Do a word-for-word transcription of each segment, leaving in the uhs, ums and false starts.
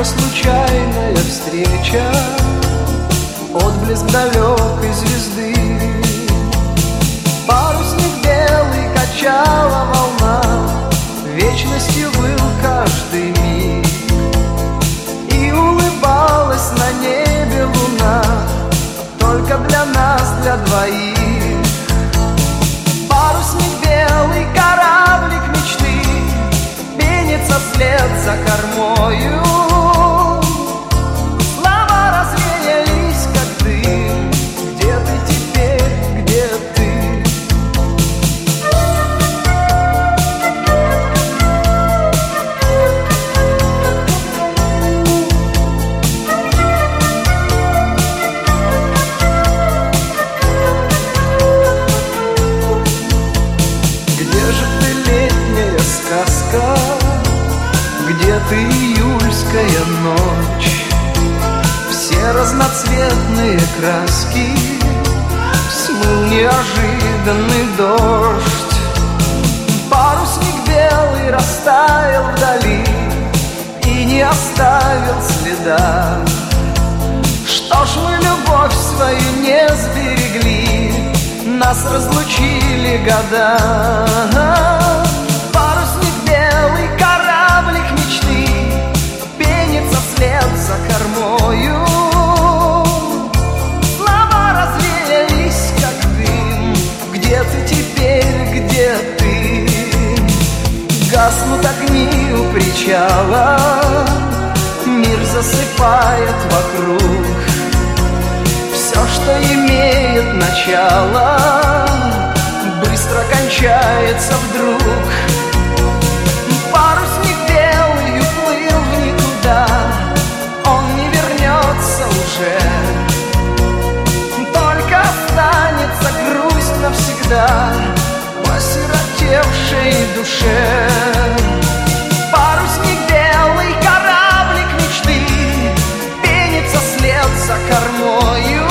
Только случайная встреча, отблеск далекой звезды. Парусник белый качала волна, вечностью был каждый миг. И улыбалась на небе луна, только для нас, для двоих. Парусник белый, кораблик мечты, пенится вслед за кормою. Слова развеялись, как дым. Где ты теперь, где ты? Где же ты, летняя сказка? Где ты, июльская ночь? Все разноцветные краски смыл неожиданный дождь. Парусник белый растаял вдали и не оставил следа. Что ж мы любовь свою не сберегли, нас разлучили года. Парусник белый, кораблик мечты, пенится вслед за кормою. Слова развеялись, как дым. Где ты теперь, где ты? Гаснут огни у причала, мир засыпает вокруг. Все, что имеет начало, быстро кончается вдруг. Парусник белый уплыл в никуда, он не вернется уже. Только останется грусть навсегда в осиротевшей душе. Парусник белый, кораблик мечты, пенится вслед за кормою.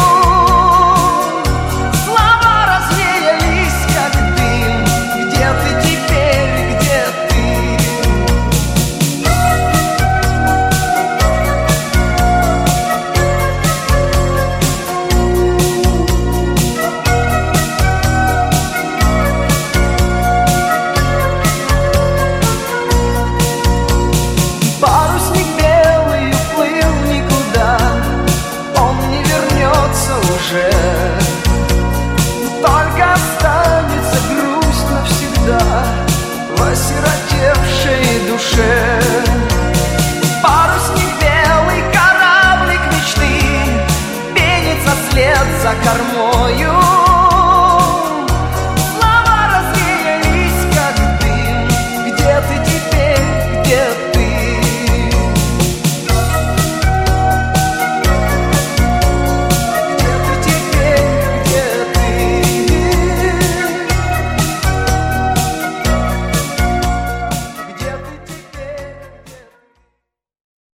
Только останется грусть навсегда в осиротевшей душе. Парусник белый, кораблик мечты, пенится вслед за кормою.